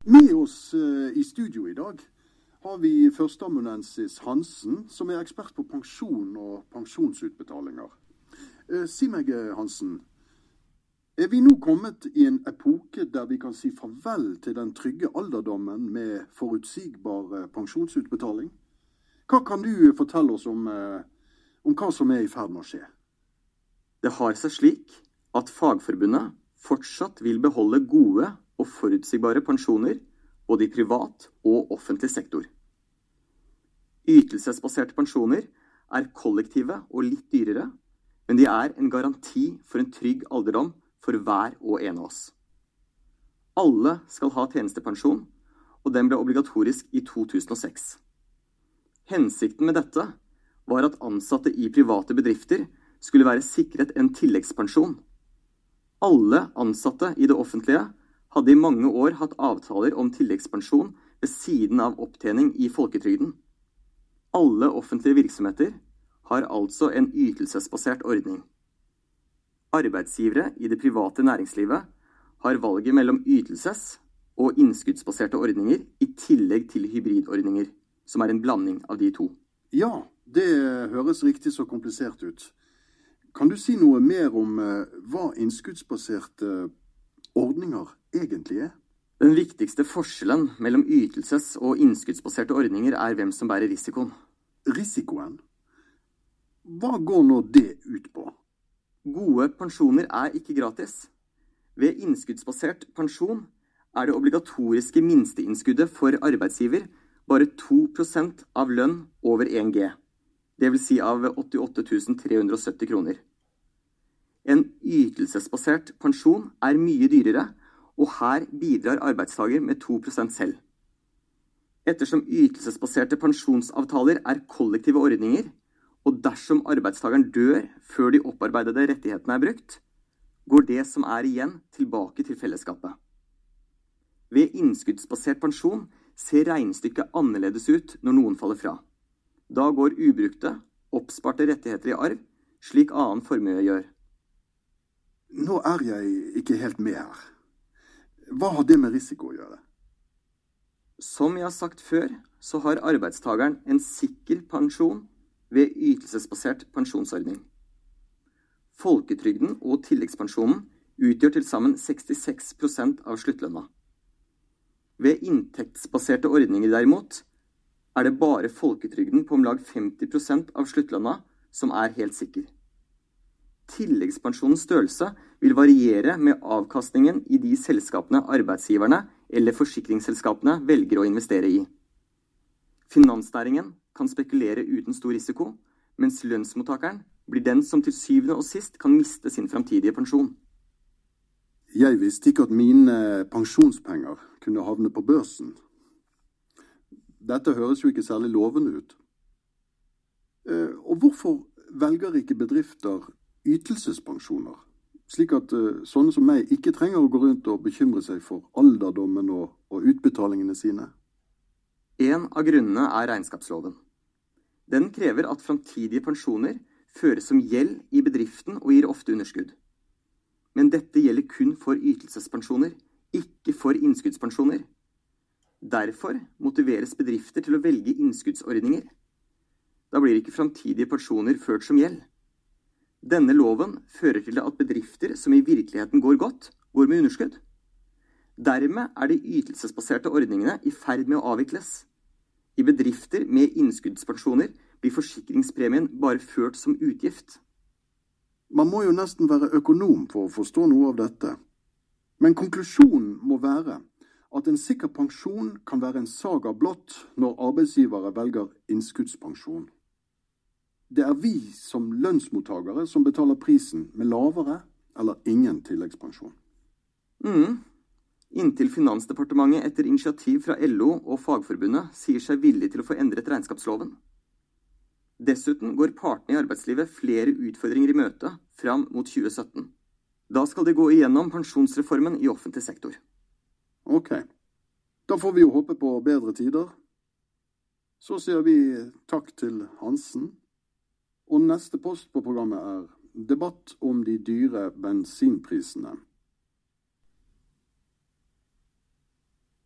Med oss i studio i dag har vi førsteamanuensis Hansen, som er ekspert på pensjon og pensjonsutbetalinger. Si meg, Hansen, er vi nå kommet i en epoke der vi kan si farvel til den trygge alderdommen med forutsigbar pensjonsutbetaling? Hva kan du fortelle oss om hva som er i ferd med å skje? Det har seg slik at Fagforbundet fortsatt vil beholde gode og forutsigbare pensjoner både i privat og offentlig sektor. Ytelsesbaserte pensjoner er kollektive og litt dyrere, men de er en garanti for en trygg alderdom for hver og en av oss. Alle skal ha tjenestepensjon, og den ble obligatorisk i 2006. Hensikten med dette var at ansatte i private bedrifter skulle være sikret en tilleggspensjon. Alle ansatte i det offentlige hadde i mange år hatt avtaler om tilleggspensjon ved siden av opptjening i folketrygden. Alle offentlige virksomheter har altså en ytelsesbasert ordning. Arbeidsgivere i det private næringslivet har valget mellom ytelses- og innskuddsbaserte ordninger i tillegg til hybridordninger, som er en blanding av de to. Ja, det høres riktig så komplisert ut. Kan du si noe mer om hva innskuddsbaserte ordninger egentlig er? Den viktigste forskjellen mellom ytelses- og innskuddsbaserte ordninger er hvem som bærer risikoen. Risikoen? Hva går nå det ut på? Gode pensjoner er ikke gratis. Ved innskuddsbasert pensjon er det obligatoriske minsteinnskuddet for arbeidsgiver bare 2% av lønn over 1G. Det vil si av 88 370 kroner. En ytelsesbasert pensjon er mye dyrere, og her bidrar arbeidstager med 2% selv. Ettersom ytelsesbaserte pensjonsavtaler er kollektive ordninger, og dersom arbeidstageren dør før de opparbeidede rettighetene er brukt, går det som er igjen tilbake til fellesskapet. Ved innskuddsbasert pensjon ser regnestykket annerledes ut når noen faller fra. Da går ubrukte, oppsparte rettigheter i arv, slik annen formue gjør. Nå er jeg ikke helt med her. Hva har det med risiko å gjøre? Som jeg har sagt før, så har arbeidstageren en sikker pensjon ved ytelsesbasert pensjonsordning. Folketrygden og tilleggspensjonen utgjør til sammen 66% av sluttlønna. Ved inntektsbaserte ordninger derimot, er det bare folketrygden på om lag 50% av sluttlønna som er helt sikker. Tilleggspensjonens størrelse vil variere med avkastningen i de selskapene arbeidsgiverne eller forsikringsselskapene velger å investere i. Finansnæringen kan spekulere uten stor risiko, mens lønnsmottakeren blir den som til syvende og sist kan miste sin fremtidige pensjon. Jeg visste ikke at mine pensjonspenger kunne havne på børsen. Dette høres jo ikke særlig lovende ut. Og hvorfor velger ikke bedrifter ytelsespensjoner, slik at sånne som meg ikke trenger å gå rundt og bekymre seg for alderdommen og utbetalingene sine? En av grunnene er regnskapsloven. Den krever at fremtidige pensjoner føres som gjeld i bedriften og gir ofte underskudd. Men dette gjelder kun for ytelsespensjoner, ikke for innskuddspensjoner. Derfor motiveres bedrifter til å velge innskuddsordninger. Da blir ikke fremtidige pensjoner ført som gjeld. Denne loven fører til at bedrifter som i virkeligheten går godt, går med underskudd. Dermed er de ytelsesbaserte ordningene i ferd med å avvikles. I bedrifter med innskuddspensjoner blir forsikringspremien bare ført som utgift. Man må jo nesten være økonom for å forstå noe av dette. Men konklusjonen må være at en sikker pensjon kan være en saga blott når arbeidsgivere velger innskuddspensjon. Det er vi som lønnsmottagere som betaler prisen med lavere eller ingen tilleggspensjon. Inntil Finansdepartementet etter initiativ fra LO og Fagforbundet sier seg villig til å få endret regnskapsloven. Dessuten går partene i arbeidslivet flere utfordringer i møte fram mot 2017. Da skal de gå igjennom pensjonsreformen i offentlig sektor. Ok, da får vi jo håpe på bedre tider. Så sier vi takk til Hansen. Og neste post på programmet er debatt om de dyre bensinprisene.